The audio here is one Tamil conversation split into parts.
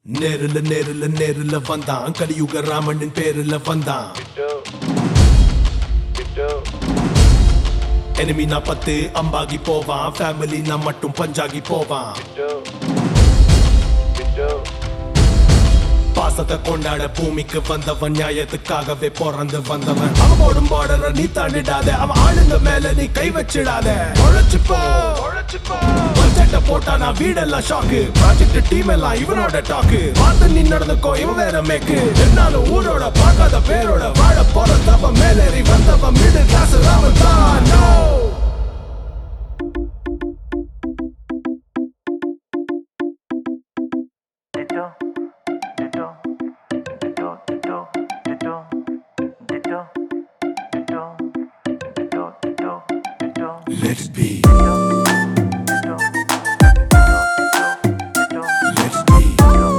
நேருல வந்தான் கலியுக ராமனின் பேருல வந்தான். எனிமி நான் 10 அம்பாகி போவான், ஃபேமிலி நான் மட்டும் பஞ்சாகி போவான். பாசத்தை கொண்டாட பூமிக்கு வந்தவன், நியாயத்துக்காகவே பிறந்து வந்தவன். அவன் போடும் பார்டரை நீ தாண்டிடாத, அவன் ஆளுங்க மேல நீ கை வச்சிடாத. உழைச்சுப்போ பட்ஜெட்ட போட்டா நான் வீடெல்லாம் ஷாக்கு, ப்ராஜெக்ட் டீம் எல்லாம் இவனோட டாக்கு. பார்த்து நீ நடந்துக்கோ இவன் வேற மேக்கு, என்னாலும் ஊரோட பார்க்காத பேரோட வாழ போறதவன், மேலேறி வந்தவன் மிடில் கிளாஸ் ராமன் தான். No let it be. Let it be.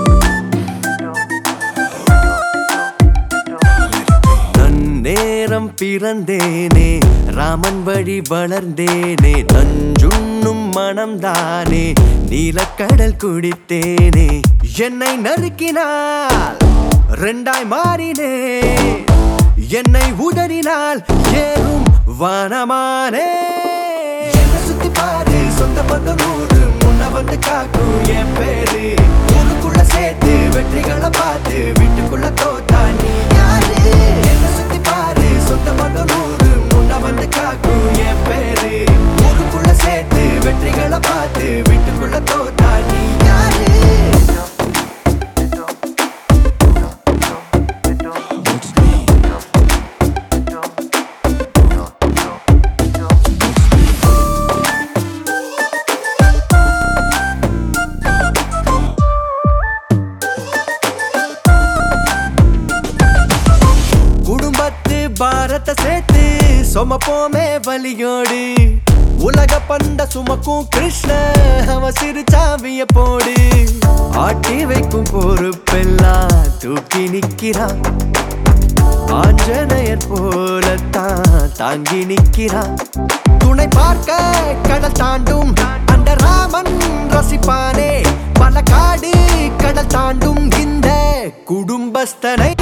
நன்னேரம் பிறந்தேனே, ராமன் வழி வளர்ந்தேனே. நஞ்சுண்ணும் மனம்தானே, நீலக்கடல் குடித்தேனே. என்னை நறுக்கினால் ரெண்டாய் மாறினே, என்னை உதறினால் ஏறும் வானமானே. என்ன சுத்தி பாரு, சொந்த பந்தம் ஊரு முன்ன வந்து காக்கும் என் பேரு. ஊருக்குள்ள சேர்த்து வெற்றிகளை பார்த்து வீட்டுக்குள்ள தோத்தா நீ யாரு? என்ன சுத்தி பாரு, சொந்த பந்தம் ஊரு முன்ன வந்து காக்கும் என் பேரு. ஊருக்குள்ள சேர்த்து வெற்றிகளை பார்த்து வீட்டுக்குள்ள தோத்தா நீ யாரு? பாரத்தை சேர்த்து சுமப்போமே வலியோடு, உலக பந்த சுமக்கும் கிருஷ்ண அவன் சிறுச்சாவிய போடு. ஆட்டி வைக்கும் பொறுப்பெல்லாம் தூக்கி நிற்கிறான், ஆஞ்சநேயர் போலத்தான் தாங்கி நிற்கிறான். துணை பார்க்க கடல் தாண்டும் அந்த ராமன் ரசிப்பானே, பல காடு கடல் தாண்டும் இந்த குடும்பஸ்தனை.